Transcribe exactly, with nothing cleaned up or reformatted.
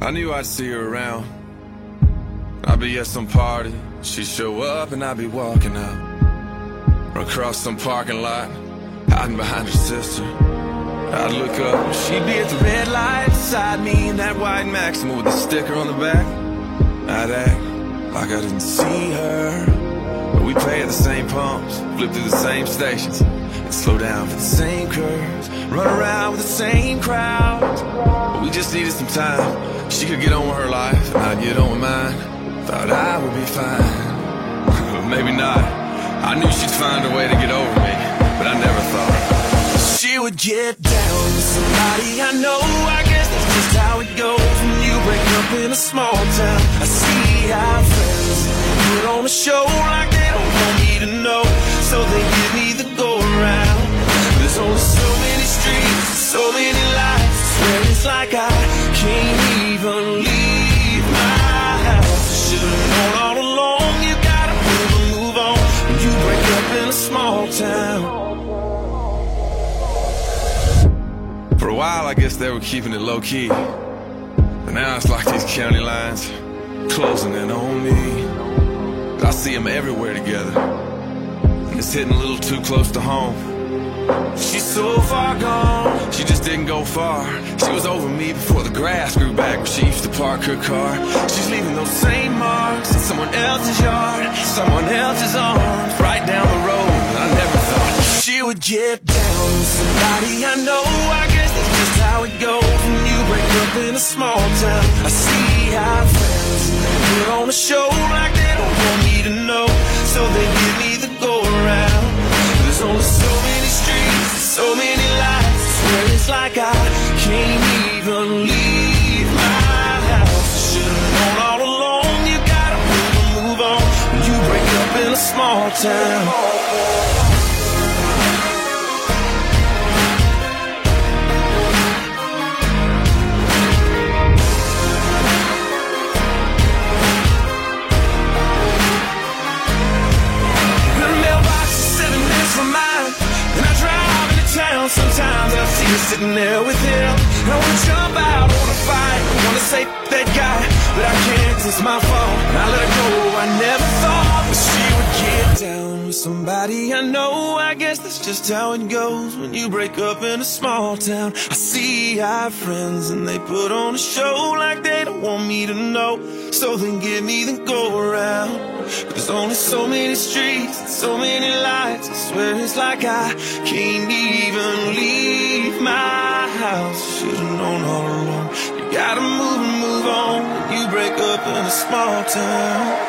I knew I'd see her around. I'd be at some party, she'd show up and I'd be walking out. Or across some parking lot, hiding behind her sister. I'd look up, she'd be at the red light beside me in that white Maxima with a sticker on the back. I'd act like I didn't see her, but we pay at the same pumps, flip through the same stations, and slow down for the same curves, run around with the same crowds. But we just needed some time. She could get on with her life, and I'd get on with mine. Thought I would be fine, but maybe not. I knew she'd find a way to get over me, but I never thought she would get down with somebody I know. I guess that's just how it goes when you break up in a small town. I see our friends put on a show like they don't want me to know, so they give me the go around. There's only so many streets, so many lights. I swear it's like I can't even leave my house. Should've known all along, you gotta move and move on when you break up in a small town. For a while, I guess they were keeping it low-key, but now it's like these county lines closing in on me. But I see them everywhere together, and it's hitting a little too close to home. She's so far gone, she just didn't go far. She was over me before the grass grew back where she used to park her car. She's leaving those same marks in someone else's yard, someone else's arms, right down the road. I never thought she would get down with somebody I know. I guess that's just how it goes when you break up in a small town. I see our friends and they put on a show like they don't want me to know, so they give me the go around. There's only so many streets, so many lights. I swear it's like I can't even leave my house. Should've known all along, you gotta move and move on when you break up in a small town. Sometimes I see her sitting there with him, and I wanna jump out, I wanna fight, I wanna say that guy, but I can't, 'cause it's my fault, and I let her go. I never thought that she would get down with somebody I know. I guess that's just how it goes when you break up in a small town. I see our friends and they put on a show like they don't want me to know, so they give me the go around. But there's only so many streets and so many lights. I swear it's like I can't even leave my house. Should've known all along, you gotta move and move on when you break up in a small town.